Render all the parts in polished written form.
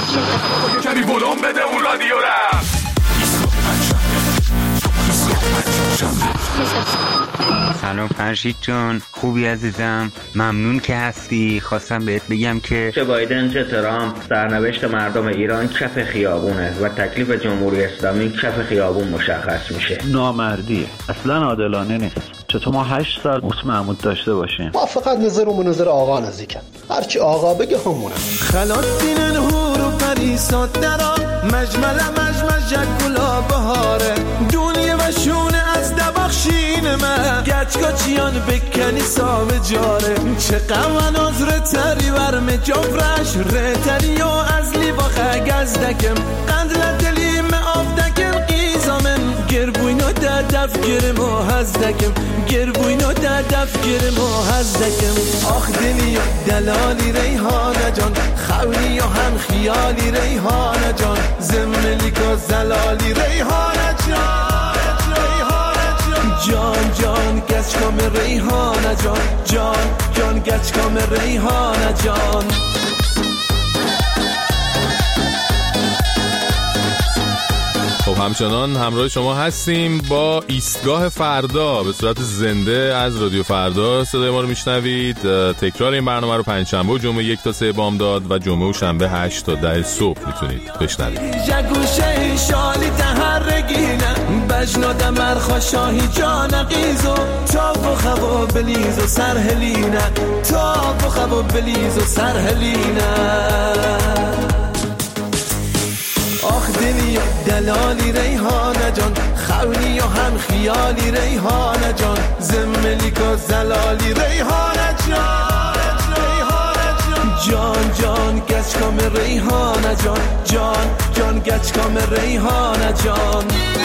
کمی ولوم بده اون رادیو را. سلام فرشید جان، خوبی عزیزم؟ ممنون که هستی. خواستم بهت بگم که چه بایدن چه ترامپ، سرنوشت مردم ایران کف خیابونه و تکلیف جمهوری اسلامی کف خیابون مشخص میشه. نامردیه، اصلا عادلانه نیست. چطور ما 8 سال موت محمود داشته باشیم؟ ما فقط نظرمون نظر آقا نزدیکم، هرچی آقا بگه همونه. خلاص دینن هور و پریسات درا مجمل جگولا بهاره دنیا و شونه از دباخشین من گچگاچیان بکنی ساوه جاره چه قوان از رتری ورم جفرش رتری و از لیباخه گزدکم قندل دلیم آفدکم قیزامن گربوینو در دفگرم و هزدکم گربوینو در دفگرم و هزدکم آخ دلی و دلالی ریحانه جان خوری و هم خیالی ریحانه جان زملی که زلالی ریحانه جان جان گچکام ریحانه جان گچکام ریحانه جان. خب همچنان همراه شما هستیم با ایستگاه فردا به صورت زنده از رادیو فردا. صدای ما رو میشنوید. تکرار این برنامه رو پنجشنبه و جمعه 1 تا 3 بامداد و جمعه و شنبه 8 تا 10 صبح میتونید بشنوید. جگوشه شالی تهرگینه بجناد مرخا شاهی جان قیزو تا بخوا بلیز و سرهلینه تا بخوا بلیز و سرهلینه آخ دلی و دلالی ریحانه جان خوری و هم خیالی ریحانه جان زملی که زلالی ریحانه جان جان گچکام ریحانه جان گچکام ریحانه جان.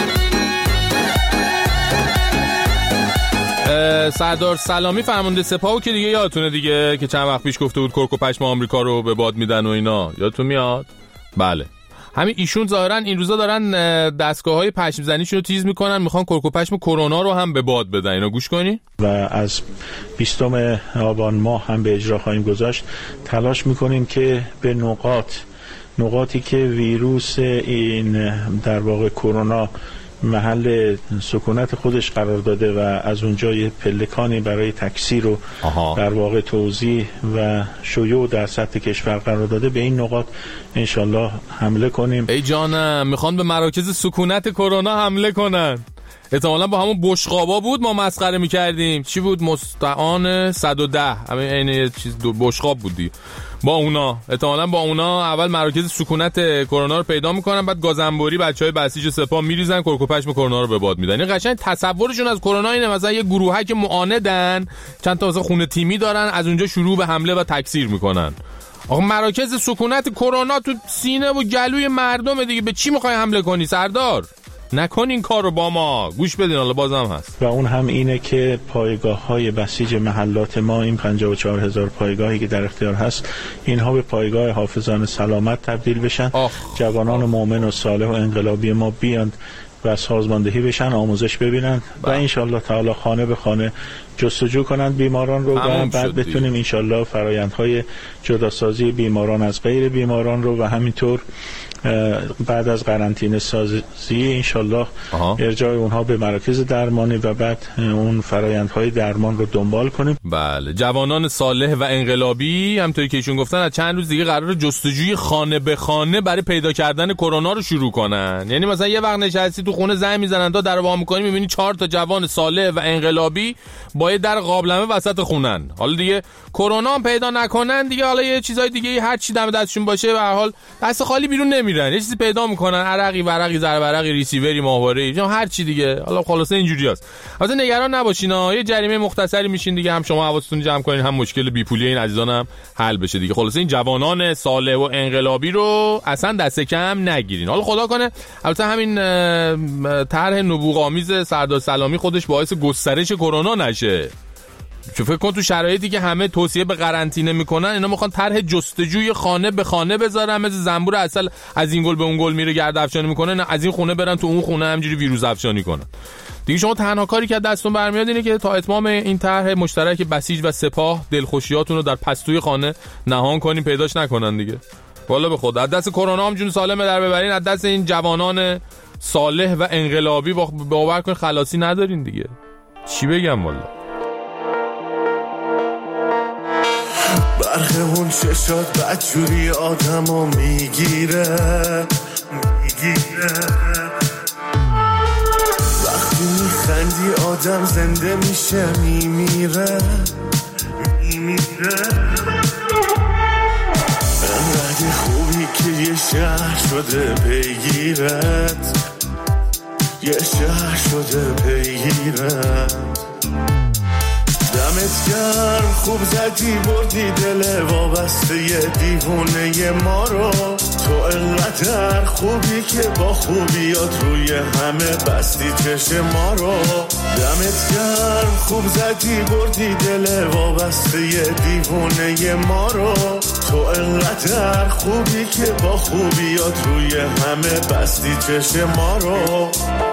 سردار سلامی فرمانده سپاهو که دیگه یادتونه دیگه که چند وقت پیش گفته بود کرک و پشم آمریکا رو به باد میدن و اینا، یادتون میاد؟ بله همین ایشون ظاهرا این روزا دارن دستگاه‌های پشم زنیشون رو تیز میکنن، میخوان کرک و پشم کرونا رو هم به باد بدن. اینا گوش کنی. و از 20 آبان ماه هم به اجرا خواهیم گذاشت. تلاش میکنیم که به نقاطی که ویروس این در واقع کرونا محل سکونت خودش قرار داده و از اونجا یه پلکانی برای تکثیر و در واقع توزیع و شیوع در سطح کشور قرار داده، به این نقاط انشالله حمله کنیم. ای جانم، میخوان به مراکز سکونت کرونا حمله کنن. احتمالاً با همون بشقابا بود ما مسخره میکردیم، چی بود مستعان 110 همین عین چیز بشقاب بودی. با اونا احتمالاً با اونا اول مراکز سکونت کرونا رو پیدا میکنن، بعد گازنبوری بچهای بسیج سپاه میریزن کرک و پشم کرونا رو به باد میدن. این قشنگ تصورشون از کرونا اینه مثلا یه گروهک معاندن، چند تا مثلا خونه تیمی دارن، از اونجا شروع به حمله و تکثیر میکنن. آقا مراکز سکونت کرونا تو سینه و گلوی مردم دیگه، به چی میخوای حمله کنی سردار؟ نکن این کار رو با ما. گوش بدین حالا بازم هست. و اون هم اینه که پایگاه‌های بسیج محلات ما، این 54,000 پایگاهی که در اختیار هست، اینها به پایگاه حافظان سلامت تبدیل بشن. جوانان مؤمن و صالح و انقلابی ما بیان و سازماندهی بشن، آموزش ببینن و انشالله تعالی خانه به خانه جستجو کنند بیماران رو و بعد بتونیم انشالله فرایندهای جداسازی بیماران از غیر بیماران رو و همینطور بعد از قرنطینه سازی انشالله ارجاع اونها به مراکز درمانی و بعد اون فرایندهای درمان رو دنبال کنیم. بله، جوانان صالح و انقلابی همونطوری که ایشون گفتن از چند روز دیگه قراره جستجوی خانه به خانه برای پیدا کردن کرونا رو شروع کنن. یعنی مثلا یه وقت نشستی تو خونه زنگ میزنن تا در وا می‌کنی می‌بینی 4 تا جوان صالح و انقلابی با یه در قابلمه وسط خونن. حالا دیگه کرونا هم پیدا نکنن دیگه، حالا یه چیزای دیگه هر چی دم دستشون باشه به هر حال دست خالی بیرون نمیرن، یه چیزی پیدا میکنن، عرقی ورقی ضربرقی ریسیوری ماهواره‌ای یا هر چی دیگه. حالا خلاصه اینجوریاست. البته نگران نباشین ها، یه جریمه مختصری میشین دیگه، هم شما حواستون جمع کنین هم مشکل بیپولی این عزیزانم حل بشه دیگه. خلاصه این جوانان صالح و انقلابی رو اصلا دست کم نگیرین. حالا خدا کنه البته همین طرح نبوغ‌آمیز سردار سلامی خودش باعث گسترش کرونا نشه. چون فکر کن تو شرایطی که همه توصیه به قرنطینه میکنن، اینا میخوان طرح جستجوی خانه به خانه بذارن، مثل زنبور عسل از این گل به اون گل میره گرد افشانی میکنه، نه از این خونه برن تو اون خونه همجوری ویروس افشانی کنن دیگه. شما تنها کاری که دستتون برمیاد اینه که تا اتمام این طرح مشترک بسیج و سپاه دلخوشیاتون رو در پستوی خانه نهان کنین، پیداش نکنن دیگه. والا به خدا از دست کرونا هم جون سالم در ببرین، از دست این جوانان صالح و انقلابی باور کن خلاصی ندارین دیگه. چی بگم والا. برخمون چشات بدجوری آدمو میگیره وقتی میخندی آدم زنده میشه میمیره انقدر خوبی که یه شهر شده پیگیرت، یه شهر شده پیگیرت. دمت گرم خوب زدی بردی دل وابسته یه دیوونه ما رو، تو انقدر خوبی که با خوبیات روی همه بستی چشم ما رو. دمت گرم خوب زدی بردی دل وابسته یه دیوونه ما رو، تو انقدر خوبی که با خوبیات روی همه بستی چشم ما رو.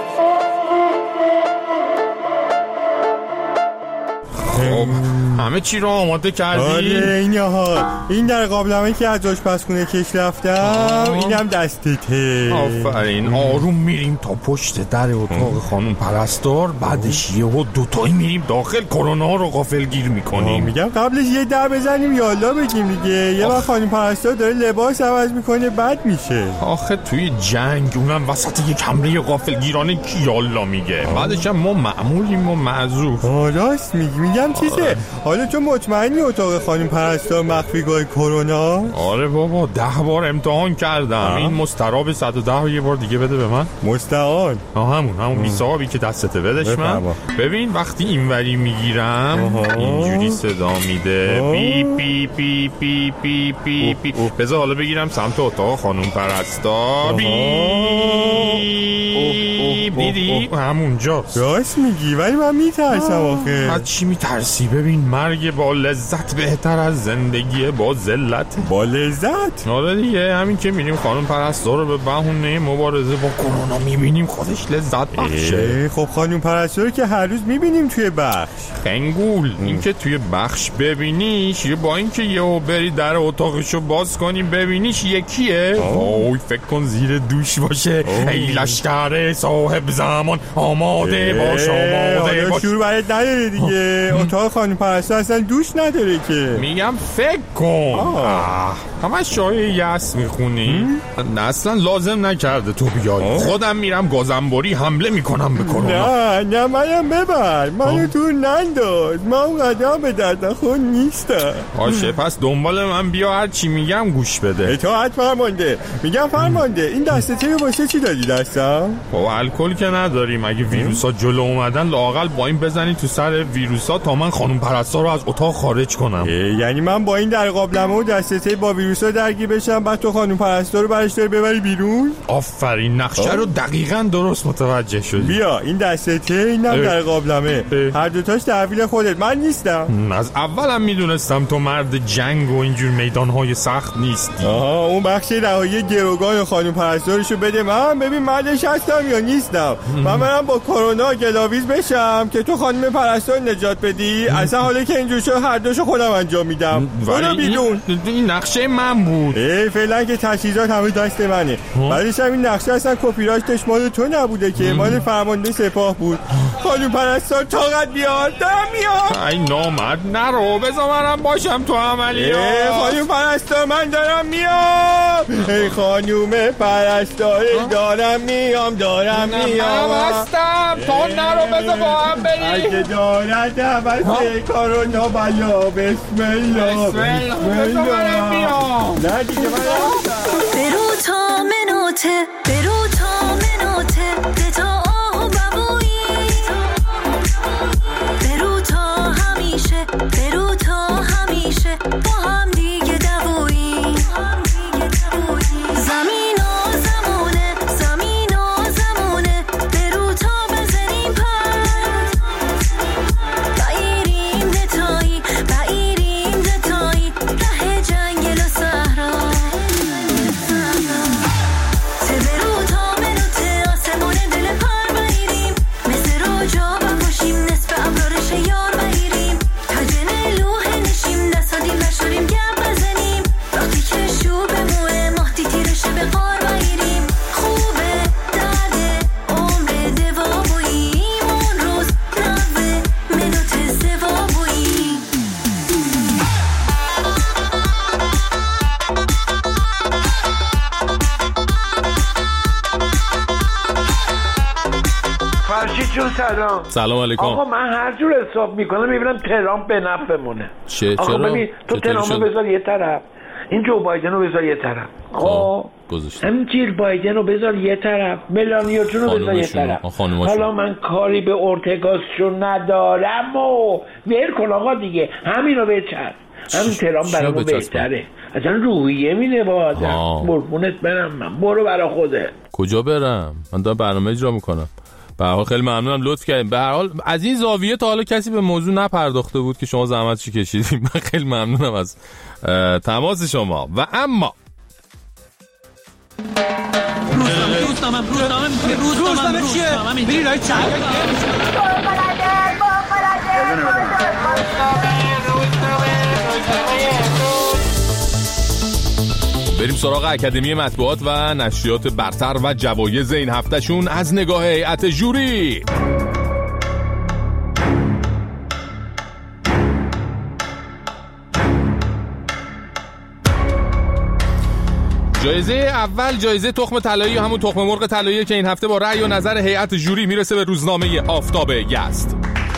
خب همه چی رو آماده کردی؟ آره این در قابلمه که از آشپزخونه کش رفتم، اینم دستته. آفرین. آروم میریم تا پشت در اتاق خانم پرستار، بعدش یهو دوتایی میریم داخل، کرونا رو غافلگیر میکنیم. میگم قبلش یه در بزنیم یالا بگیم دیگه. یه وقت خانم پرستار داره لباس عوض میکنه بد میشه. آخه توی جنگ اونم وسط یک حمله غافلگیرانه کی یالا میگه؟ بعدش هم ما معمولیم و معذور. راست میگم چیزه. حالا تو مطمئنی اتاق خانم پرستار مخفیگاه کرونا؟ آره بابا 10 بار امتحان کردم. این مستراب 110 یه بار دیگه بده به من. مستعان همون بیسابی که دستته بدش من. ببین وقتی اینوری میگیرم اینجوری صدا میده پی پی پی پی پی پی پی. بذار حالا بگیرم سمت اتاق خانم پرستار. دیدی همونجا. راست میگی ولی من میترسم. آخه از چی میترسی؟ ببین مرگ با لذت بهتر از زندگی با ذلت. با لذت؟ آره دیگه، همین که میریم خانم پرستار رو به بهونه مبارزه با کرونا میبینیم خودش لذت بخشه. خب خانم پرستار که هر روز میبینیم توی بخش. خنگول این که توی بخش ببینیش با این که یهو بری در اتاقشو باز کنی ببینیش یکیه. اوه فکر کن زیر دوش باشه. ای لشکر صاحب زمان آماده باش آماده باش. شروع برات نداره دیگه. اتاق خانم پرستار اصلا دوش نداره که. میگم فکر کن. همش شای یس میخونی. اصلا لازم نکرده تو بیای. خودم میرم گازنبوری حمله میکنم به کرونا. نه منم ببر. منو تو ننداز. من اون قدم به درد نخور نیستم. باشه پس دنبال من بیا، هر چی میگم گوش بده. اطاعت فرمانده. میگم فرمانده این دسته رو واسه چی دادی دستم؟ با الکل که نداریم. اگه ویروسا جلو اومدن لااقل با این بزنی تو سر ویروسا تا من خانم پرستار رو از اتاق خارج کنم. یعنی من با این در قابلمه و دسته با ویروسا درگیر بشم بعد تو خانم پرستار رو برش داری ببری بیرون؟ آفرین نقشه رو دقیقاً درست متوجه شدی. بیا این دسته اینم در قابلمه. هر دوتاش تحویل خودت. من نیستم. از اولم میدونستم تو مرد جنگ و اینجور میدانهای سخت نیستی. اون بخش رهایی گروگان خانم پرستارشو بده من ببین مردش هستم یا نیستم. من برم با کرونا گلاویز بشم که تو خانم پرستار نجات بدی. اصلا حالا که اینجور شد هر دوشو خودم انجام میدم. برو بیرون. این نقشه من بود. فعلا که تجهیزات همه دست منه. بعدش هم این نقشه اصلا کپی رایتش مال تو نبوده که مال فرمانده سپاه بود. خانم پرستار طاقت بیار. دارم میام. ای نامرد نرو بذار منم باشم تو عملیات. خانم پرستار من دارم میام. ای خانم پرستار دارم میام. من هستم. تو نرو بذار با هم بریم. اگه دارد عوض کرونا بلا بسم الله بسم الله. نه دیگه من برو تا منوته برو تا منوته تا آه و ببویی برو تا همیشه برو تا همیشه با هم دیگه دوویی زمین و زمونه زمین و زمونه برو تا بزنیم پر بایریم دتایی بایریم دتایی ره جنگل و صحرا جون سلام. سلام علیکم. آقا من هر جور حساب میکنم میبینم ترامپ به نفعمونه. چرا؟ ببین تو ترامپ بذار یه طرف، این جو بایدن رو بذار یه طرف. خب همین جیل بایدن رو بذار یه طرف، ملانیا جون رو بذار یه طرف. حالا من کاری به اورتگاسشون ندارم و ول کن آقا دیگه، همین رو بچر. همین ترامپ برامون بهتره، اصلا روحیه میده با آدم. بربونت برم من، برو برا خوده. کجا برم؟ من دارم برنامه اجرا میکنم. به هر حال خیلی ممنونم، لطف کردیم. به هر حال از این زاویه تا حالا کسی به موضوع نپرداخته بود که شما زحمتشو کشیدید. من خیلی ممنونم از تماس شما. و اما روزنامه چیه؟ میری رای چند؟ بریم سراغ اکادمی مطبوعات و نشریات برتر و جوایز این هفتهشون از نگاه هیئت جوری. جایزه اول جایزه تخم طلایی، همون تخم مرغ طلایی که این هفته با رأی و نظر هیئت جوری میرسه به روزنامه آفتاب یزد.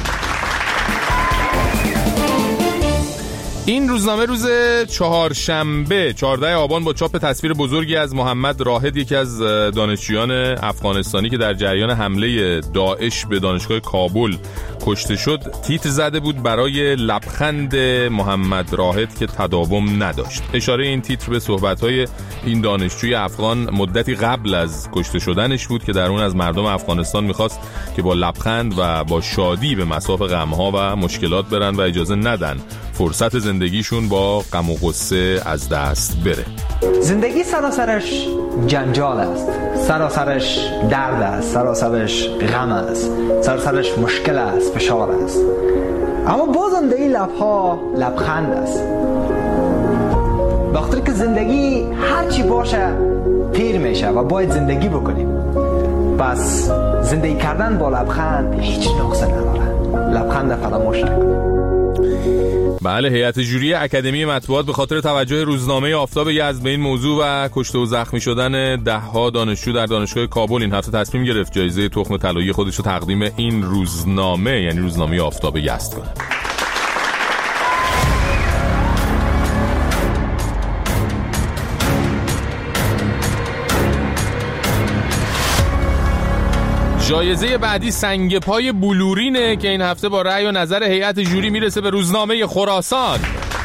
این روزنامه روز چهارشنبه 14 آبان با چاپ تصویر بزرگی از محمد راهد، یکی از دانشجویان افغانستانی که در جریان حمله داعش به دانشگاه کابل کشته شد، تیتر زده بود برای لبخند محمد راهد که تداوم نداشت. اشاره این تیتر به صحبت‌های این دانشجوی افغان مدتی قبل از کشته شدنش بود که در اون از مردم افغانستان می‌خواست که با لبخند و با شادی به مصاف غم‌ها و مشکلات برن و اجازه ندن فرصت زندگیشون با غم و غصه از دست بره. زندگی سراسرش جنجال است، سراسرش درد است، سراسرش غم است، سراسرش مشکل است، فشار است، اما بازم در این لبها لبخند است. بخاطر که زندگی هرچی باشه پیر میشه و باید زندگی بکنیم. پس زندگی کردن با لبخند هیچ نقصی نداره. لبخند فراموش نکنیم. بله، هیئت جوری اکادمی مطبوعات به خاطر توجه روزنامه آفتاب یزد به این موضوع و کشته و زخمی شدن ده‌ها دانشجو در دانشگاه کابل این هفته تصمیم گرفت جایزه تخم طلایی خودش رو تقدیم این روزنامه، یعنی روزنامه آفتاب یزد کنه. جایزه بعدی سنگ پای بلورینه که این هفته با رأی و نظر هیئت جوری میرسه به روزنامه خراسان.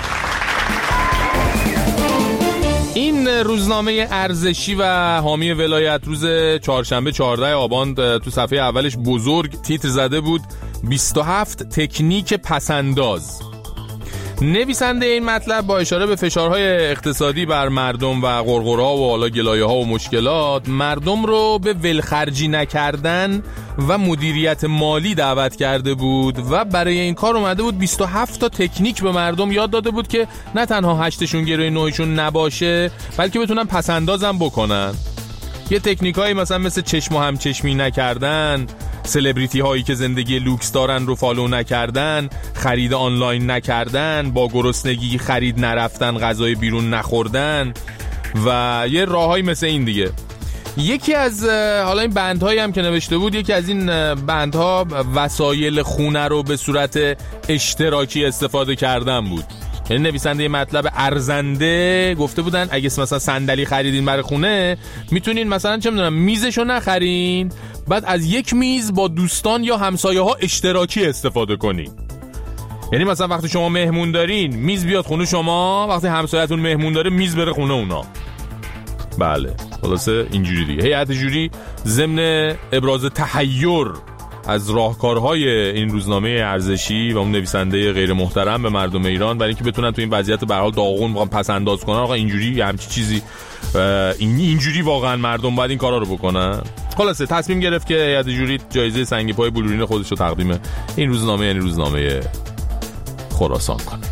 این روزنامه ارزشی و حامی ولایت روز چهارشنبه 14 آبان تو صفحه اولش بزرگ تیتر زده بود 27 تکنیک پسنداز. نویسنده این مطلب با اشاره به فشارهای اقتصادی بر مردم و غرغرها و حالا گلایه‌ها و مشکلات، مردم رو به ولخرجی نکردن و مدیریت مالی دعوت کرده بود و برای این کار اومده بود 27 تا تکنیک به مردم یاد داده بود که نه تنها 8شون گروی 9شون نباشه بلکه بتونن پسندازم بکنن. یه تکنیکایی مثلا مثل چشم و همچشمی نکردن، سلبریتی هایی که زندگی لوکس دارن رو فالو نکردن، خرید آنلاین نکردن، با گرسنگی خرید نرفتن، غذای بیرون نخوردن و یه راههایی مثل این دیگه. یکی از حالا این بندهایی هم که نوشته بود، یکی از این بندها وسایل خونه رو به صورت اشتراکی استفاده کردن بود. یعنی نویسنده مطلب ارزنده گفته بودن اگه مثلا صندلی خریدین برای خونه، میتونین مثلا چه میدونم میزشو نخرین، بعد از یک میز با دوستان یا همسایه ها اشتراکی استفاده کنین. یعنی مثلا وقتی شما مهمون دارین میز بیاد خونه شما، وقتی همسایه‌تون مهمون داره میز بره خونه اونا. بله خلاصه اینجوری دیگه. هیئت جوری ضمن ابراز تحیر از راهکارهای این روزنامه ارزشی و اون نویسنده غیر محترم به مردم ایران برای اینکه بتونن تو این وضعیت به هر حال داغون واقعا پس انداز کنن، آقا اینجوری همچی چیزی اینجوری واقعا مردم باید این کارا رو بکنن. خلاصه تصمیم گرفت که هیئت جوری جایزه سنگ پای بلورین خودش رو تقدیم این روزنامه، یعنی روزنامه خراسان کنه.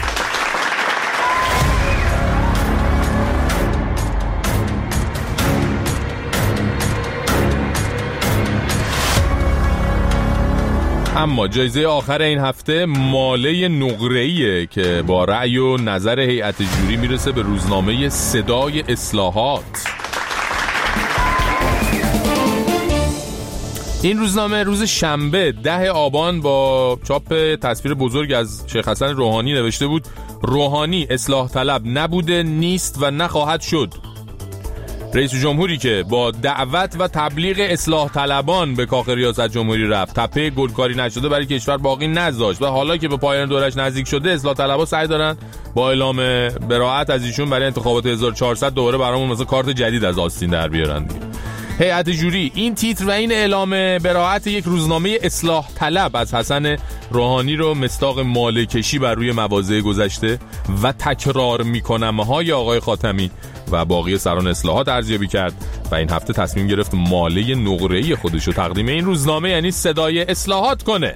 اما جایزه آخر این هفته ماله نقره‌ایه که با رأی و نظر هیئت جوری میرسه به روزنامه صدای اصلاحات. این روزنامه روز شنبه 10 آبان با چاپ تصویر بزرگ از شیخ حسن روحانی نوشته بود روحانی اصلاح طلب نبوده، نیست و نخواهد شد. رئیس جمهوری که با دعوت و تبلیغ اصلاح طلبان به کاخ ریاست جمهوری رفت، تپه گلکاری نشده برای کشور باقی نذاشت و حالا که به پایان دورش نزدیک شده، اصلاح طلبا سعی دارن با اعلام براءت از ایشون برای انتخابات 1400 دوباره برامون مثلا کارت جدید از آستین در بیارن دیگه. هیئت جوری این تیتر و این اعلام براءت یک روزنامه اصلاح طلب از حسن روحانی رو مصداق ماله‌کشی بر روی مواضع گذشته و تکرار میکنم‌های آقای خاتمی و باقی سران اصلاحات ارزیابی کرد و این هفته تصمیم گرفت ماله نقره‌ای خودش رو تقدیم این روزنامه یعنی صدای اصلاحات کنه.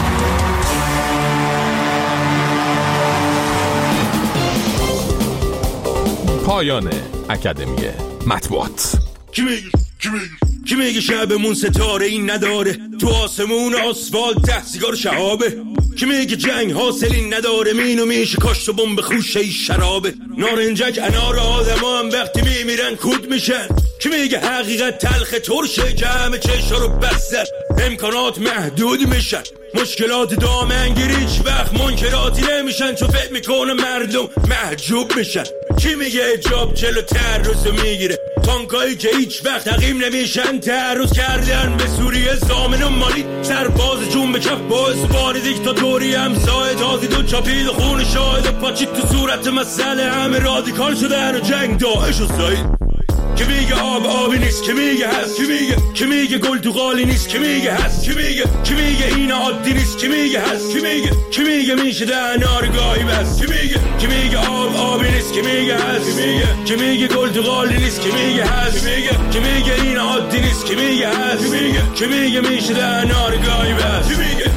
پایان اکادمی مطبوعات. کی میگه شبمون ستاره این نداره، تو آسمون آسفالت ته سیگار شهابه. کی میگه جنگ حاصلی نداره، مینو میشه کاشت و بمب خوشه شرابه. نارنجک انار آدما هم وقتی میمیرن کود میشن. کی میگه حقیقت تلخ ترشه که همه چشا رو بستن، امکانات محدود میشن، مشکلات دامنگیری هیچ وقت منکراتی نمیشن، چون فکر میکنه مردم محجوب میشن. کی میگه اجاب جلو تعرض میگیره، تانکایی که هیچ وقت حقیم نمیشن تعرض کردن به سوریه زامن و مالی، سرباز جون به کف باعث بار دیکتاتوری همسایه تازی دو چاپید و خون شاهد و پاچید تو صورت مسئله همه رادیکال شدن و جنگ داعش و سایید. کی میگه آبی نیست، کی میگه هست، کی میگه گل تو قالی نیست، کی میگه هست، کی میگه این عادی نیست، کی میگه هست، کی میگه میشه دهنار گاهی بس، کی میگه آبی نیست، کی میگه هست، کی میگه گل تو قالی نیست، کی میگه هست، کی میگه این عادی نیست، کی میگه هست، کی میگه میشه دهنار گاهی بس، کی میگه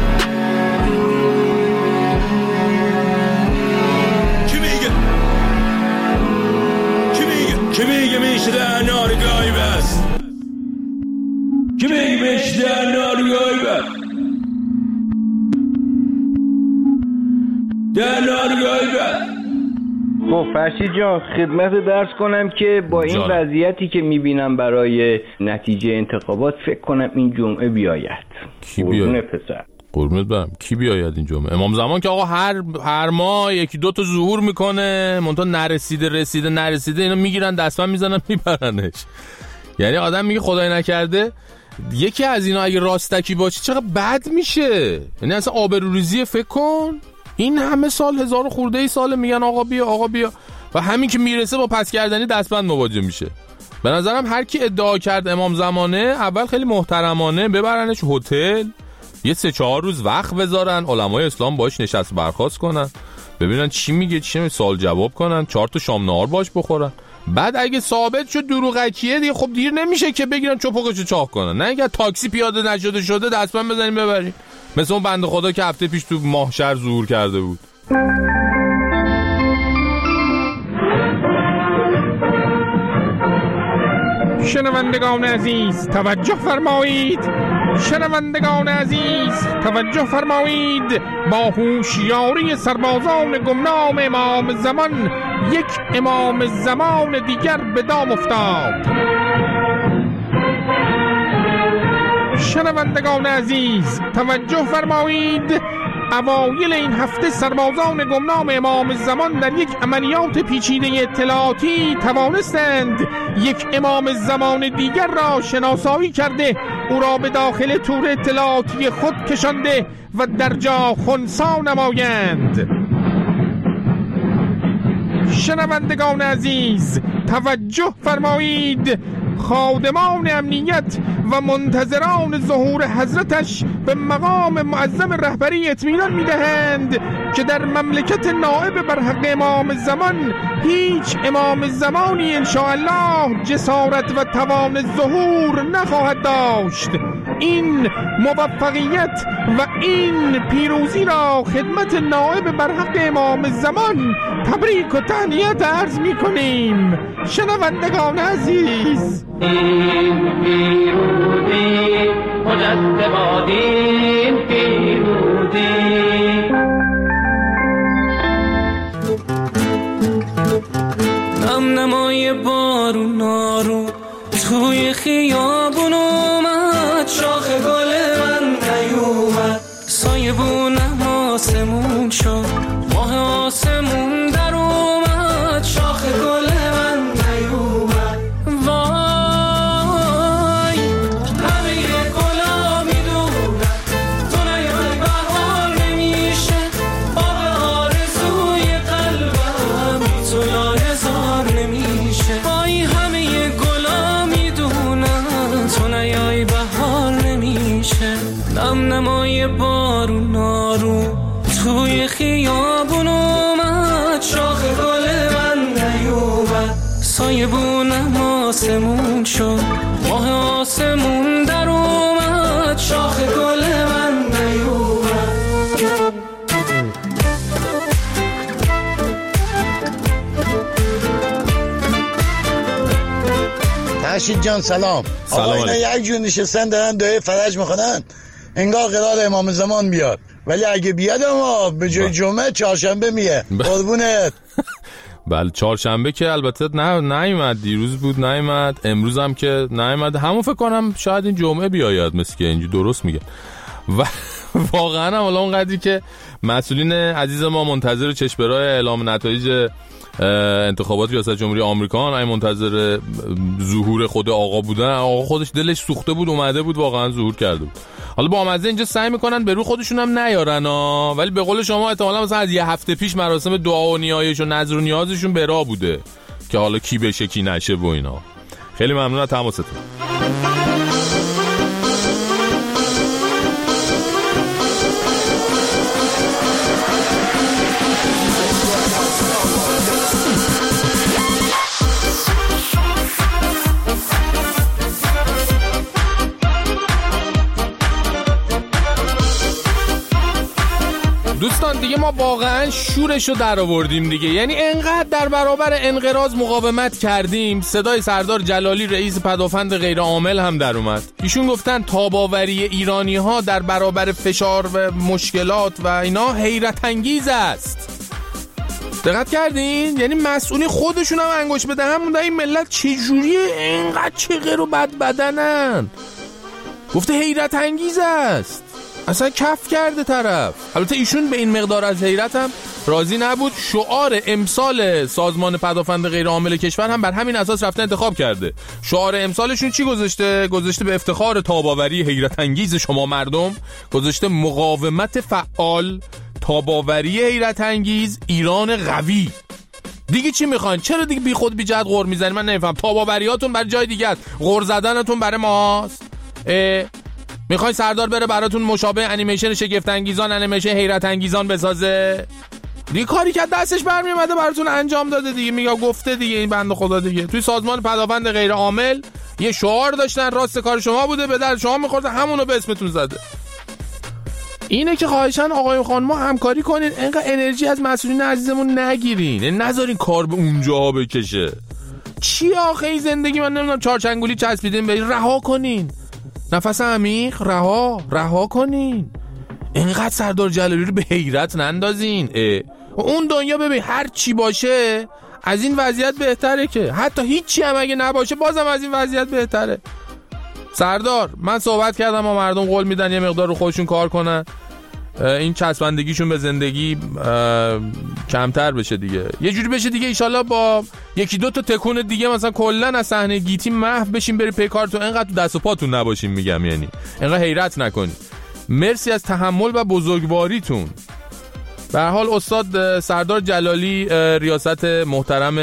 میشه در نارگاهی بست، کی میشه در نارگاهی بست، در نارگاهی بست. خب فرشید جان خدمت درس کنم که با این وضعیتی که میبینم برای نتیجه انتخابات فکر کنم این جمعه بیاید. کی بیاید؟ قربونت برم. کی بیاید این جمعه؟ امام زمان که آقا هر ماه یکی دو تا ظهور میکنه، منتها نرسیده اینا میگیرن دستمن میزنن میبرنش. یعنی آدم میگه خدای نکرده یکی از اینا اگه راستکی باشه چقدر بد میشه. یعنی اصلا آبروریزی. فکر کن این همه سال، 1000 خورده ای سال میگن آقا بیا و همین که میرسه با پس کردنی دستبند مواجه میشه. به نظرم هر کی ادعا کرد امام زمانه اول خیلی محترمانه ببرنش هتل، یه 3-4 روز وقت بذارن، علمای اسلام باش نشست برخاست کنن، ببینن چی میگه، چی سوال جواب کنن، 4 تا شام نهار باش بخورن. بعد اگه ثابت شد دروغکیه دیگه خب دیر نمیشه که بگیرن چپقشو چاق کنن. نه اگه تاکسی پیاده نشده دستبند بزنیم ببریم، مثل اون بنده خدا که هفته پیش تو ماهشهر ظهور کرده بود. شنوندگان عزیز توجه فرمایید، با هوشیاری سربازان گمنام امام زمان یک امام زمان دیگر به دام افتاد. شنوندگان عزیز توجه فرمایید، اوایل این هفته سربازان گمنام امام زمان در یک عملیات پیچیده اطلاعاتی توانستند یک امام زمان دیگر را شناسایی کرده، او را به داخل تور اطلاعاتی خود کشانده و در جا خنثی نمایند. شنوندگان عزیز توجه فرمایید، خادمان امنیت و منتظران ظهور حضرتش به مقام معظم رهبری اطمینان می‌دهند که در مملکت نائب بر حق امام زمان هیچ امام زمانی انشاءالله جسارت و توان ظهور نخواهد داشت. این موفقیت و این پیروزی را خدمت نائب بر حق امام زمان تبریک و تهنیت عرض می‌کنیم. شنوندگان عزیز، پیروزی مجددین پیروزی. نمای بارون توی خیابون اومد، شاخ گل من نیومد سایبونم آسمون شد ماه آسمون در اومد شاخ گل من نیومد وای همه گلا میدونن تو نیای بهار نمیشه آب آرزوی قلبم بی تو لایزار نمیشه وای همه گلا میدونن تو نیای بهار نمیشه نم نمای بارون آروم توی خیابون اومد شاخ گل من نیومد سایبونم آسمون شد ماه آسمون در اومد شاخ گل من نیومد. فرشید جان سلام. آقا اینا یک جون نشستن دارن دعای فرج میخونن انگار قرار امام زمان بیاد ولی اگه بیاد اما به جای جمعه چهارشنبه میه. قربونت. بله چهارشنبه که البته نیومد دیروز بود نیومد امروز هم که نیومد همون فکر کنم شاید این جمعه بیاید مثل که اینجوری درست میگه و واقعا هم حالا اونقدری که مسئولین عزیز ما منتظر چشمه‌رای اعلام نتایج انتخابات ریاست جمهوری آمریکا هم منتظر ظهور خود آقا بودن. آقا خودش دلش سوخته بود اومده بود واقعا ظهور کرده بود. حالا با مزه اینجا سعی میکنن به رو خودشون هم نیارن ولی به قول شما احتمالاً مثلا از یه هفته پیش مراسم دعا و نیایش و نذر و نیازشون به راه بوده که حالا کی بشه کی نشه و اینا. خیلی ممنون از تماستون. دوستان دیگه ما واقعا شورشو در آوردیم دیگه، یعنی انقدر در برابر انقراض مقاومت کردیم صدای سردار جلالی رئیس پدافند غیر عامل هم در اومد. ایشون گفتن تاباوری ایرانی ها در برابر فشار و مشکلات و اینا حیرت انگیز است. دقت کردین؟ یعنی مسئولین خودشون هم انگوش به دهن موندن این ملت چجوریه اینقدر چغر و بد بدنن. گفته حیرت انگیز است، اصلا کف کرده طرف. البته ایشون به این مقدار از حیرت هم راضی نبود. شعار امسال سازمان پدافند غیر عامل کشور هم بر همین اساس رفته انتخاب کرده. شعار امسالشون چی گذاشته به افتخار تاباوری حیرت انگیز شما مردم، گذاشته مقاومت فعال، تاباوری حیرت انگیز، ایران قوی. دیگه چی میخواین؟ چرا دیگه بی خود بی جهت غر میزنید؟ من نمیفهم. تاباوریاتون برای جای دیگه است، غر زدنتون برای ماست. میخوای سردار بره براتون مشابه انیمیشن شگفت انگیزان، انیمیشن حیرت انگیزان بسازه؟ دیگه کاری که دستش برمی اومده براتون انجام داده دیگه. میگه گفته دیگه این بنده خدا دیگه. توی سازمان پدافند غیر عامل یه شعار داشتن، راست کار شما بوده، به درد شما میخورده، همونو به اسمتون زده. اینه که خواهشاً آقای خانم همکاری کنین، اینقدر انرژی از مسئولین عزیزمون نگیرین، نذارین کار به اونجاها بکشه. چی آخه این زندگی؟ من نمیدونم چارچنگولی چسبیدین به رها کنین. نفس عمیق، رها کنین. اینقدر سردار جلالی رو به حیرت نندازین. اون دنیا ببین هر چی باشه از این وضعیت بهتره، که حتی هیچی هم اگه نباشه بازم از این وضعیت بهتره. سردار من صحبت کردم با مردم، قول میدن یه مقدار رو خودشون کار کنن، این چسبندگیشون به زندگی کمتر بشه دیگه، یه جوری بشه دیگه ایشالله با یکی دو تا تکون دیگه مثلا کلن از صحنه گیتی محو بشیم، بری پی کارتون، اینقدر تو دست و پاتون نباشیم. میگم یعنی اینقدر حیرت نکنید. مرسی از تحمل و بزرگواریتون. به هر حال استاد سردار جلالی ریاست محترم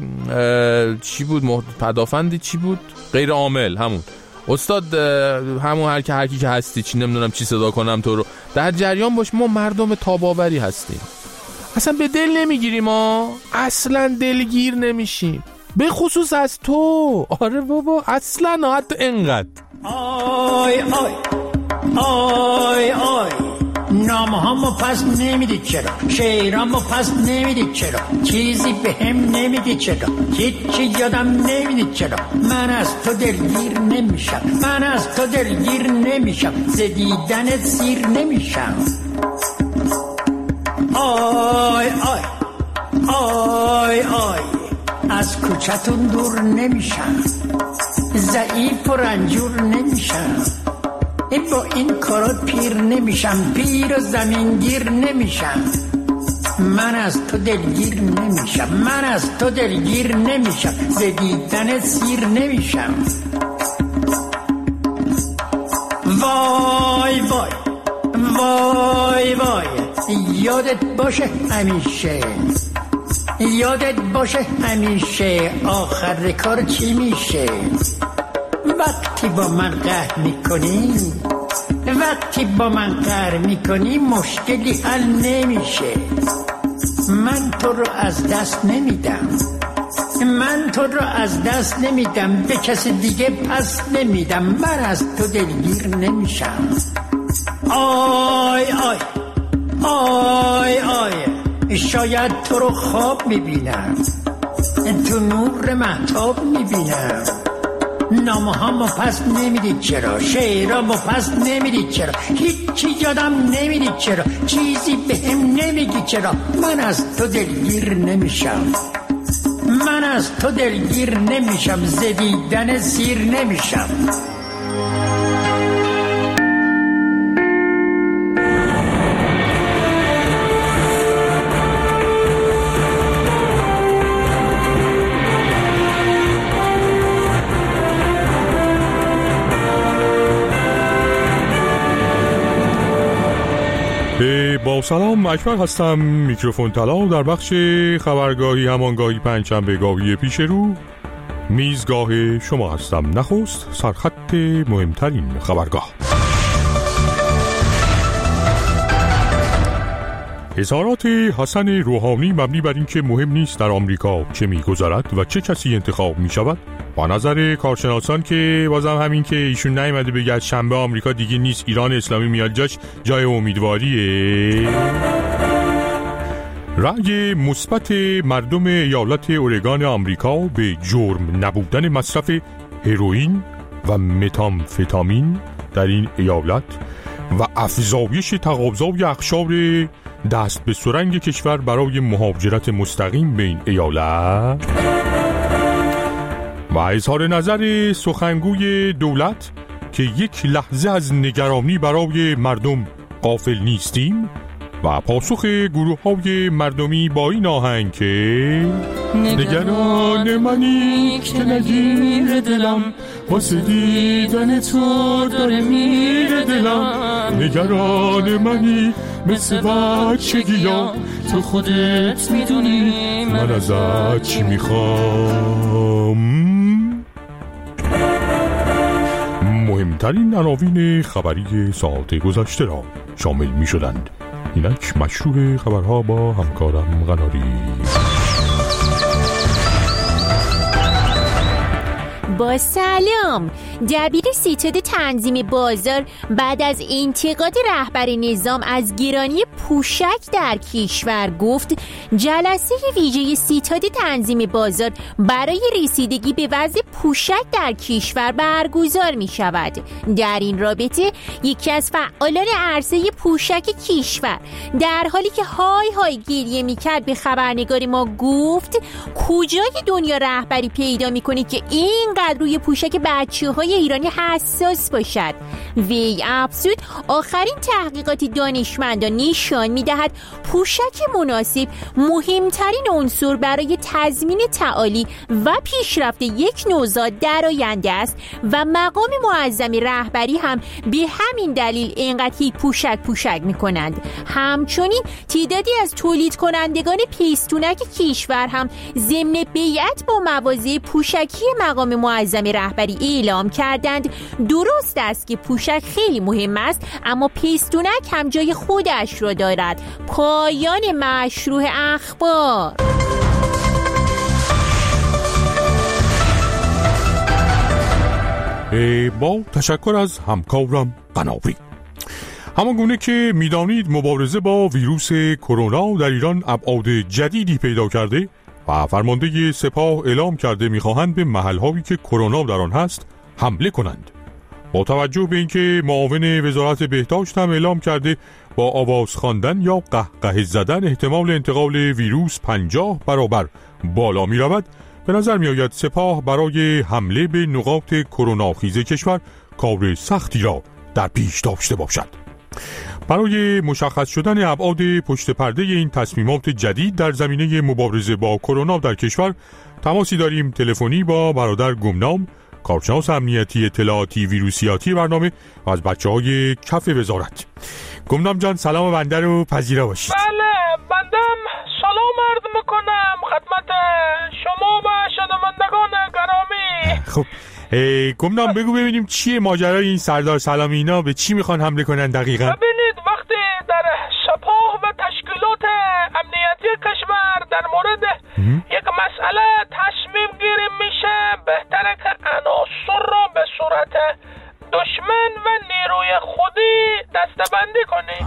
چی بود؟ پدافندی چی بود؟ غیر عامل. همون استاد، همون هر کی که هستی، چی نمیدونم چی صدا کنم تو رو، در جریان باش. ما مردم تاباوری هستیم، اصلا به دل نمیگیریم، ما اصلا دلگیر نمیشیم، به خصوص از تو. آره بابا اصلا حتی انقدر. آی آی آی آی نامه همو پس نمیدید چرا؟ شعرامو پس نمیدید چرا؟ چیزی به هم نمیدید چرا؟ هیچی یادم نمیدید چرا؟ من از تو دلگیر نمیشم، زدیدنت سیر نمیشم. آی آی آی آی از کوچتون دور نمیشم، ضعیف و رنجور نمیشم. با این کارا پیر نمیشم، پیر و زمینگیر نمیشم. من از تو دلگیر نمیشم، من از تو دلگیر نمیشم، ز دیدن سیر نمیشم. وای وای وای وای، یادت باشه همیشه، یادت باشه همیشه، آخر کار چی میشه؟ وقتی با من قهر میکنی، وقتی با من قهر میکنی، مشکلی حل نمیشه. من تو رو از دست نمیدم، من تو رو از دست نمیدم، به کسی دیگه پس نمیدم. من از تو دلگیر نمیشم. آی آی آی آی، شاید تو رو خواب میبینم، تو نور مهتاب میبینم. نامه هامو پس نمیدید چرا، شعرامو پس نمیدید چرا، هیچی یادم نمیدید چرا، چیزی بهم نمیگی چرا. من از تو دلگیر نمیشم، من از تو دلگیر نمیشم، ز دیدن سیر نمیشم. با سلام، اکبر هستم. میکروفون طلا در بخش خبرگاهی همانگاهی پنجشنبه گاهی پیش رو میزگاه شما هستم. نخست سرخط مهمترین خبرگاه. اظهارات حسن روحانی مبنی بر اینکه مهم نیست در آمریکا چه میگذرد و چه کسی انتخاب میشود، با نظر کارشناسان که بازم همین که ایشون نیامده بگه شنبه آمریکا دیگه نیست، ایران اسلامی میاد جاش، جای امیدواریه. رأی مثبت مردم ایالت اورگان آمریکا به جرم نبودن مصرف هروئین و متامفتامین در این ایالت و افزایش تقاضای اقشار دست به سرنگ کشور برای مهاجرت مستقیم به این ایالت و اظهار نظر سخنگوی دولت که یک لحظه از نگرانی برای مردم غافل نیستیم و پاسخ گروه‌های مردمی با این آهنگ که نگران منی که نگیر دلم، واسه دیدن تو داره میره دلم. نگران منی مثل بچگی‌ها، تو خودت میدونی من ازت چی میخوام. مهمترین عناوین خبری ساعت گذشته را شامل می شدند. اینک مشروع خبرها با همکارم قناری. با سلام. دبیر ستاد تنظیم بازار بعد از انتقاد رهبر نظام از گرانی پوشک در کشور گفت جلسه ویژه ستاد تنظیم بازار برای رسیدگی به وضع پوشک در کشور برگزار می شود. در این رابطه یکی از فعالان عرصه پوشک کشور در حالی که های های گریه می کرد به خبرنگار ما گفت کجای دنیا رهبری پیدا می کنید که اینقدر روی پوشک بچه های ایرانی حساس باشد. وی افزود آخرین تحقیقات دانشمندان نشان می‌دهد پوشک مناسب مهمترین عنصر برای تضمین تعالی و پیشرفت یک نوزاد در آینده است و مقام معظم رهبری هم به همین دلیل اینقدر پوشک می‌کنند. همچنین تعدادی از تولید کنندگان پیستونک کشور هم ضمن بیعت با مواضع پوشکی مقام معظم رهبری اعلام کردند درست است که پوشک خیلی مهم است، اما پیستونک هم جای خودش را دارد. پایان مشروع اخبار. با تشکر از همکارم قناری. همانگونه که میدانید مبارزه با ویروس کرونا در ایران ابعاد جدیدی پیدا کرده و فرمانده سپاه اعلام کرده میخواهند به محلهایی که کرونا در آن هست حمله کنند. با توجه به اینکه معاون وزارت بهداشت هم اعلام کرده با آواز خواندن یا قهقه زدن احتمال انتقال ویروس 50 برابر بالا می رود، به نظر می آید سپاه برای حمله به نقاط کرونا خیز کشور کار سختی را در پیش داشته باشد. برای مشخص شدن ابعاد پشت پرده این تصمیمات جدید در زمینه مبارزه با کرونا در کشور تماسی داریم تلفنی با برادر گمنام، کارشناس امنیتی اطلاعاتی ویروسیاتی برنامه و از بچه‌های کف وزارت. گمنام جان سلام بنده رو پذیرا باشید. بله بندم سلام عرض میکنم خدمت شما و شنوندگان گرامی. خب گمنام بگو ببینیم چیه ماجرای این سردار سلامی اینا، به چی میخوان حمله کنن دقیقاً؟ ببینید وقتی در سپاه و تشکیلات امنیتی کشور در مورد یک مسئله تصمیم گیری میشه، بهتره که عناصر را به صورت دشمن و نیروی خودی دسته‌بندی کنی.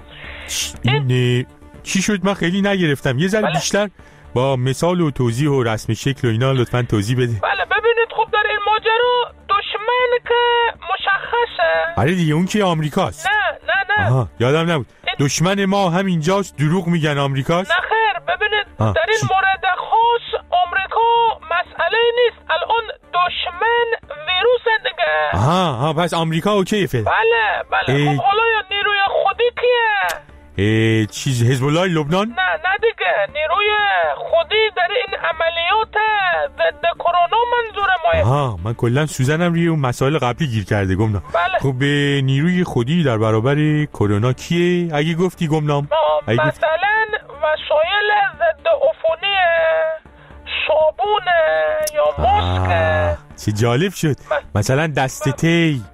این چی شد؟ من خیلی نگرفتم، یه ذره بیشتر با مثال و توضیح و رسم شکل و اینا لطفاً توضیح بده. بله ببینید خب در این ماجرا دشمن که مشخصه. آره دیگه اون که آمریکاست. نه آها یادم نبود. دشمن ما همینجاست، دروغ میگن آمریکاست. نه خیر ببینید در این مورد خاص آمریکا مسئله نیست، الان دشمن ویروس دیگه. آها پس آمریکا اوکیه فعلا. بله خب حالا نیروی خودی کیه؟ چیز حزب الله لبنان؟ نه دیگه نیروی خودی در این عملیات ضد کرونا منظور ماه. من کلا سوزنم روی اون مسائل قبلی گیر کرده گمنام. بله. خب به نیروی خودی در برابر کرونا کیه اگه گفتی گمنام؟ مثلا وسایل ضد عفونی، صابون یا ماسک. چه جالب شد. مثلا دست تی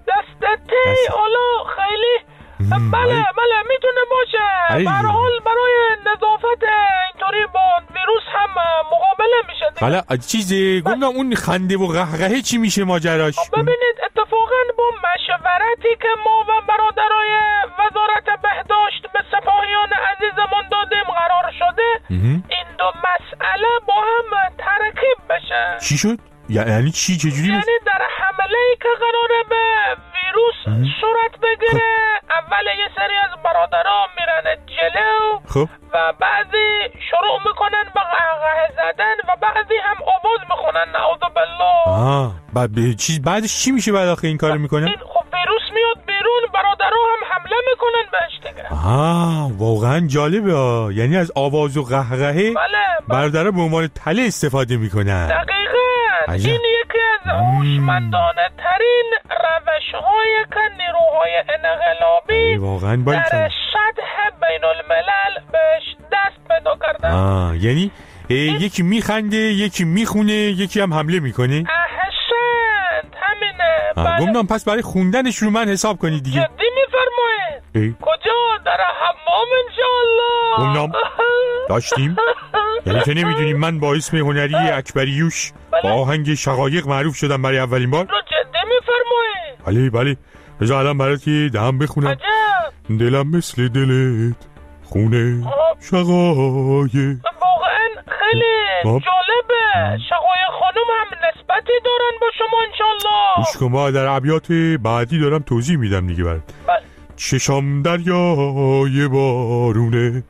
حالا خیلی بله میتونه باشه. به هر حال برای نظافت اینطوری با ویروس هم مقابله میشه. حالا چیزی گفتم اون خنده و قهقهه چی میشه ماجراش؟ ببینید اتفاقا با مشورتی که ما و برادرای وزارت بهداشت به سپاهیان عزیزمون دادیم قرار شده این دو مسئله با هم ترکیب بشه. چی شد؟ یعنی چی؟ چجوری؟ یعنی در حمله‌ای که قراره به ویروس صورت بگیره اول یه سری از برادرها میرن جلو خب و بعضی شروع میکنن به قهقه زدن و بعضی هم آواز میخونن نعوذ بالله. بعدش چی میشه بعد آخه این کارو میکنن؟ خب ویروس میاد بیرون، برادرها هم حمله میکنن بهش دیگه. واقعا جالبه. یعنی از آواز و قهقه برادرها به عنوان تله استفاده میکنن. دقیقاً این یکی از هوشمندانه ترین روش هایی که نیروهای انقلابی در سطح بین الملل بهش دست پیدا کردن. یعنی یکی میخنده، یکی میخونه، یکی هم حمله میکنه. احسنت همینه. گمنام پس برای خوندنش رو من حساب کنید دیگه. جدی میفرمایید؟ کجا؟ در حمام انشاءالله. گمنام داشتیم یعنی تو نمیدونیم من با اسم هنری اکبریوش با آهنگ شقایق معروف شدم برای اولین بار؟ رو جدی میفرمایید؟ بله بذار الان برات که دهم بخونم. دلم مثل دلت خونه شقایق. واقعا خیلی جالبه. شقایق خانم هم نسبتی دارن با شما انشالله. گوش کن با در ابیات بعدی دارم توضیح میدم دیگه برات. چشام دریای بارونه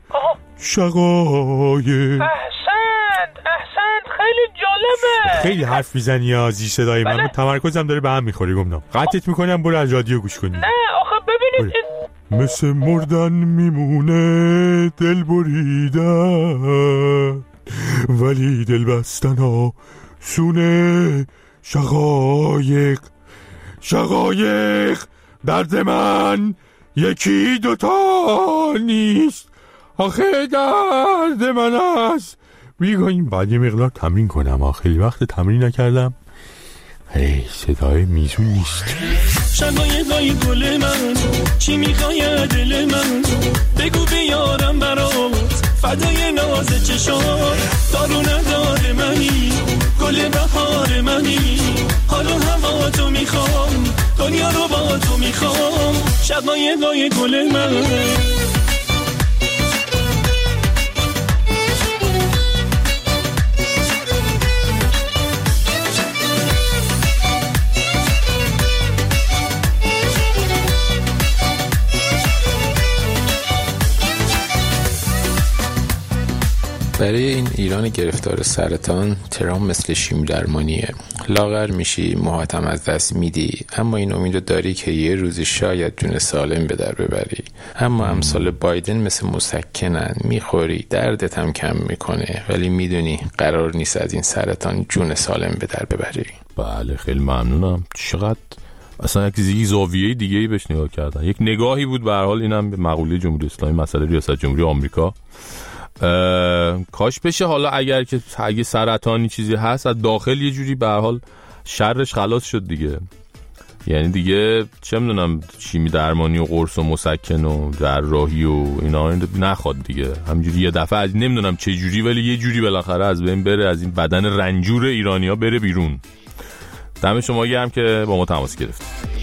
شقایق. احسنت خیلی جالبه. خیلی حرف میزنی یا زی صدای من تمرکزم داره به هم میخوره گمنام. قطعت میکنم برو از رادیو گوش کنی. نه آخه ببینید مثل مردن میمونه دل بریدن ولی دل بستن ها سونه شقایق درد من یکی دوتا نیست آخه درد من است. میگوییم بعد یه مقدار تمرین کنم. خیلی وقت تمرین نکردم. صدای میزون نیست. شقایقای گل من چی میخوای دل من بگو بیارم برات فدای ناز چشات دارو نداره منی گل بهار منی حالا هوا تو میخوام دنیا رو با تو میخوام شقایقای گل من. برای این ایران گرفتار سرطان ترام مثل شیمی درمانیه. لاغر میشی، موهاتم از دست میدی، اما این امیدو داری که یه روزی شاید جون سالم به در ببری. اما امثال بایدن مثل مسکنن، میخوری دردت هم کم میکنه، ولی میدونی قرار نیست از این سرطان جون سالم به در ببری. بله خیلی ممنونم. چقدر اصلا یک زاویه دیگه‌ای بهش نگاه کردن. یک نگاهی بود به هر حال. اینم به مقوله جمهوری اسلامی مسئله ریاست جمهوری آمریکا. کاش بشه حالا اگه سرطانی چیزی هست از داخل یه جوری به هر حال شرش خلاص شد دیگه. یعنی دیگه چه میدونم شیمی درمانی و قرص و مسکن و جراحی و اینا نخواد دیگه. همینجوری یه دفعه از نمیدونم چه جوری ولی یه جوری بالاخره از بین بره، از این بدن رنجور ایرانی‌ها بره بیرون. دم شما گرم که با ما تماس گرفتید.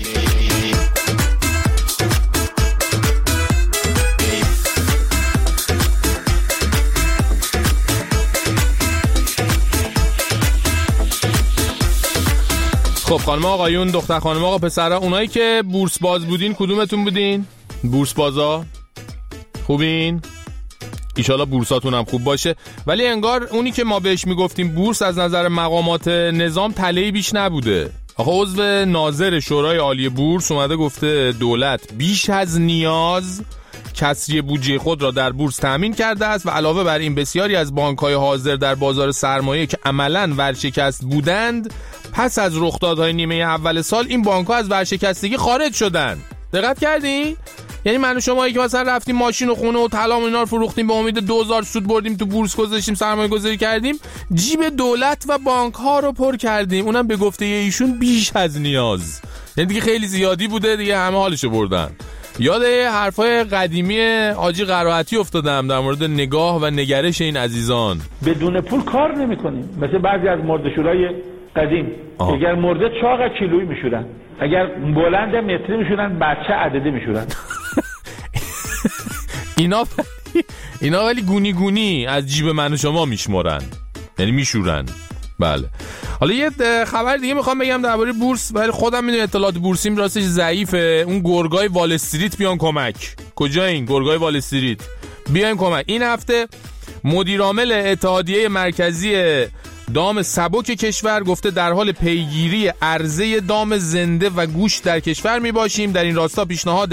خب خانم آقایون، دختر خانم آقا پسرا، اونایی که بورس باز بودین کدومتون بودین؟ بورس بازا خوبین؟ ایشالا بورساتون هم خوب باشه. ولی انگار اونی که ما بهش میگفتیم بورس از نظر مقامات نظام تله‌ای بیش نبوده. آخه عضو ناظر شورای عالی بورس اومده گفته دولت بیش از نیاز کسری بودجه خود را در بورس تامین کرده است و علاوه بر این بسیاری از بانک‌های حاضر در بازار سرمایه که عملاً ورشکست بودند، پس از رخدادهای نیمه اول سال این بانک‌ها از ورشکستگی خارج شدند. دقت کردین؟ یعنی من و شمایی که مثلا رفتیم ماشین و خونه و طلا و اینا رو فروختیم به امید 2000 سود بردیم، تو بورس گذاشتیم، سرمایه گذاری کردیم، جیب دولت و بانک‌ها رو پر کردیم، اونم به گفته ایشون بیش از نیاز. یعنی دیگه خیلی زیادی بوده دیگه، همه حالشو بردن. یاد حرفای قدیمی حاجی قرائتی افتادم در مورد نگاه و نگرش این عزیزان. بدون پول کار نمی‌کنیم. مثل بعضی از مرده‌شورای قدیم اگر مرده چاق کیلویی میشورن، اگر بلند متری میشورن، بچه عددی میشورن. اینا ولی گونی گونی از جیب من و شما میشمرن، یعنی میشورن. بله. حالا یه خبر دیگه میخوام بگم درباره بورس، ولی خودم میدونم اطلاعات بورسیم راستش ضعیفه. اون گرگای وال استریت بیان کمک. کجا این گرگای وال استریت؟ بیاین کمک. این هفته مدیر عامل اتحادیه مرکزی دام سبک کشور گفته در حال پیگیری عرضه دام زنده و گوشت در کشور می باشیم. در این راستا پیشنهاد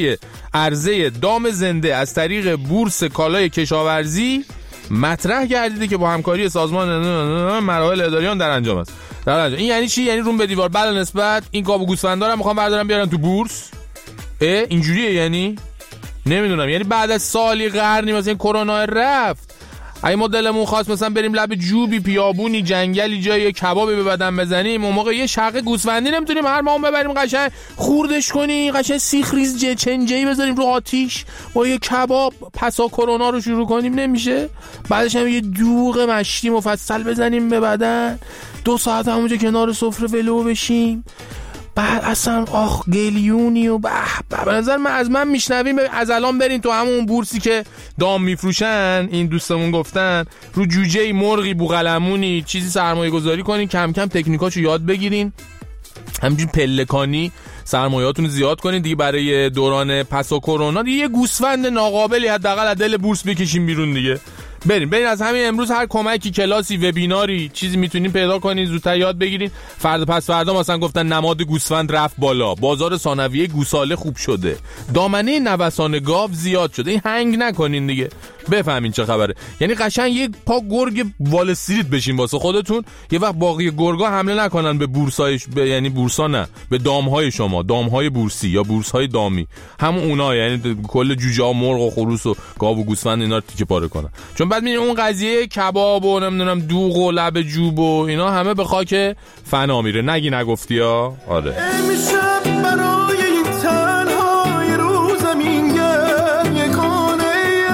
عرضه دام زنده از طریق بورس کالای کشاورزی مطرح گردیده که با همکاری سازمان مراحل اداریان در انجام است. این یعنی چی؟ یعنی روم به دیوار بلا نسبت این گاو و گوسفندا رو میخوام بردارم بیارن تو بورس؟ اینجوریه؟ یعنی نمیدونم، یعنی بعد از سالی قرنی مثلا کرونا رفت، اگه ما دلمون خواست مثلا بریم لب جوبی، پیابونی، جنگلی، جای کبابی به بدن بزنیم، اون موقع یه شقه گوسفندی نمیتونیم هر ماه ببریم قشنگ خوردش کنیم، قشنگ سیخ ریز چنجه‌ای بذاریم رو آتیش با یه کباب پسا کرونا رو شروع کنیم؟ نمیشه. بعدش هم یه دوغ مشتی مفصل بزنیم به بدن، 2 ساعت همونجا کنار سفره ولو بشیم، بعد اصلا گلیونی و به نظر من از من میشنویم از الان برین تو همون بورسی که دام میفروشن، این دوستمون گفتن رو جوجه مرغی بوقلمونی چیزی سرمایه گذاری کنین، کم کم تکنیکاشو یاد بگیرین، همینجوری پلکانی سرمایه‌هاتون رو زیاد کنین دیگه. برای دوران پس و کرونا دیگه یه گوسفند ناقابلی حداقل از دل بورس بکشین بیرون دیگه. بریم از همین امروز هر کمکی، کلاسی، وبیناری، چیزی میتونین پیدا کنین، زودتر یاد بگیرین. فردا پس فردا مثلا گفتن نماد گوسفند رفت بالا، بازار ثانویه گوساله خوب شده، دامنه نوسان گاو زیاد شده. این هنگ نکنین دیگه، بفهمین چه خبره. یعنی قشنگ یک پا گرگ وال استریت بشین واسه خودتون، یه وقت باقی گرگا حمله نکنن به بورسای یعنی بورسا نه، به دامهای شما، دامهای بورسی یا بورسهای دامی، همون اونا، یعنی کل جوجه ها، مرغ و خروس و گاو و گوسفند اینا رو تیکه پاره کنن. چون بعد میبینی اون قضیه کباب و نمیدونم دوغ و لب جوب و اینا همه به خاک فنا میره. نگی نگفتی ها؟ آره. امشب برای این تنهای رو زمین گریه کنه،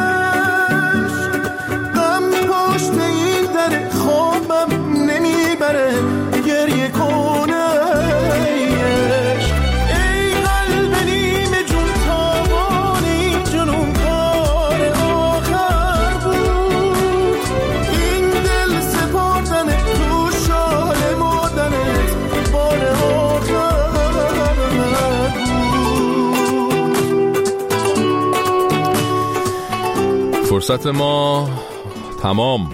غم پشت این در خوابم نمیبره گریه کنه. ای قلب نیمه جون تابانی جنون کار آخر بود، این دل سپردن تو شال مادنت بار آخر بود. فرصت ما تمام.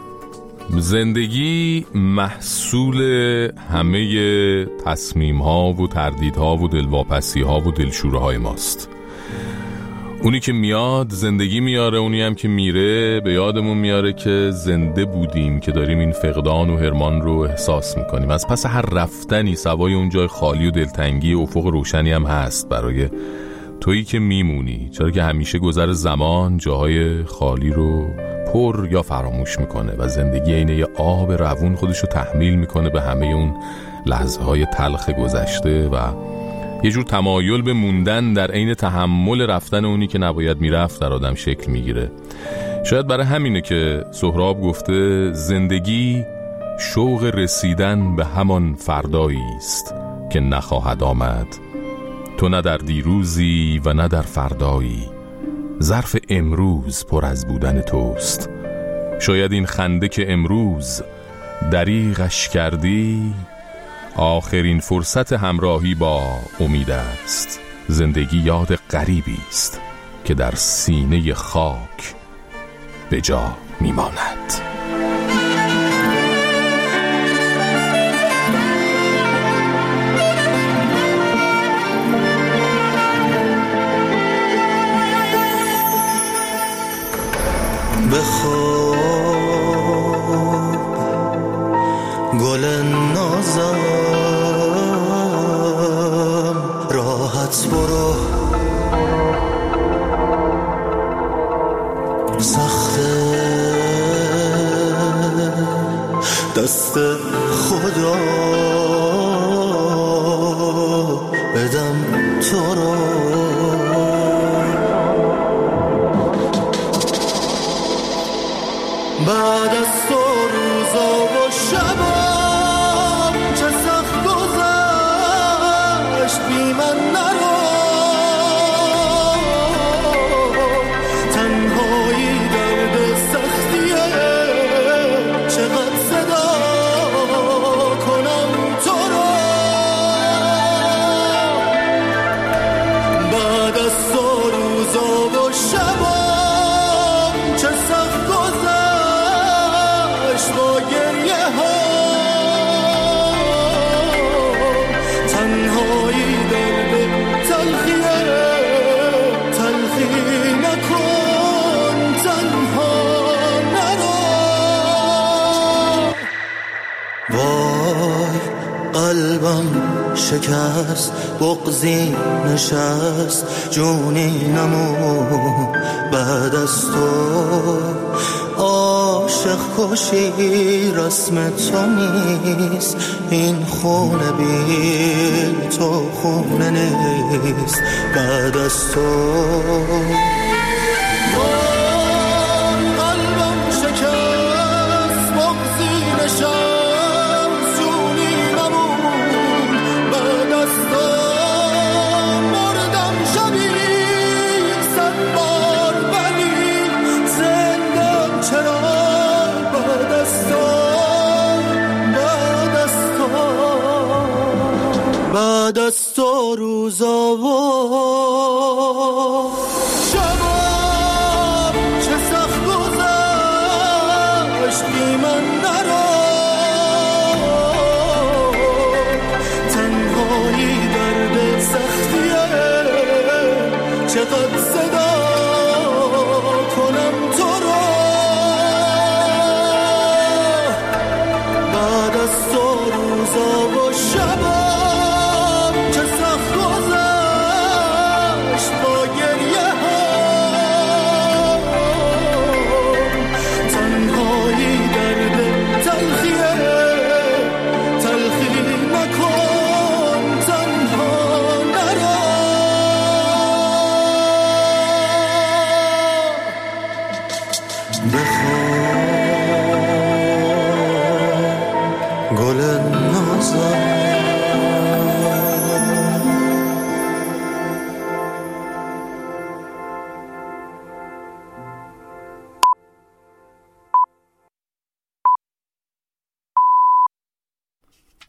زندگی محصول همه تصمیم ها و تردید ها و دلواپسی ها و دلشوره های ماست. اونی که میاد زندگی میاره، اونی هم که میره به یادمون میاره که زنده بودیم، که داریم این فقدان و حرمان رو احساس میکنیم. از پس هر رفتنی سوای اون جای خالی و دلتنگی افق روشنی هم هست برای تویی که میمونی، چرا که همیشه گذر زمان جاهای خالی رو پر یا فراموش میکنه و زندگی اینه یه آب روون خودشو تحمیل میکنه به همه اون لحظه های تلخ گذشته و یه جور تمایل به موندن در عین تحمل رفتن اونی که نباید میرفت در آدم شکل میگیره. شاید برای همینه که سهراب گفته زندگی شوق رسیدن به همان فردایی است که نخواهد آمد. تو نه در دیروزی و نه در فردایی، ظرف امروز پر از بودن توست. شاید این خنده که امروز دریغش کردی آخرین فرصت همراهی با امید است. زندگی یاد غریبی است که در سینه خاک به جا میماند. بخواب گل نازم، راحت برو، سخته دست خدا بدم تو رو. بعد از تو روزا و شبام چه سخت گذشت بی من نرو، تنهایی درد سختیه چقدر صدا کنم تو رو. بعد از تو روزا و شبام چه سخت با گریه ها، تنهایی درد تلخیه، تلخی نکن تنها نرو. وای قلبم شکست، بغضی نشست، جونی نمون بعد از تو. عاشق کشی رسم تو نیست، این خونه بی تو خونه نیست بعد از تو. قلبم شکست، بغضی نشست، جونی نمون بعد از تو. مردم شبی صد بار ولی زندم چرا بعد از تو، بعد از تو، بعد از تو روزا و شبا چه سخت گذشت بی من نرو، تنهایی درد سختیه چقدر صدا کنم تو رو. بعد از تو روزا و شبام چه سخت گذشت با گریه ها، تنهایی درد تلخیه، تلخی نکن تنها نرو. بخواب گل نازم،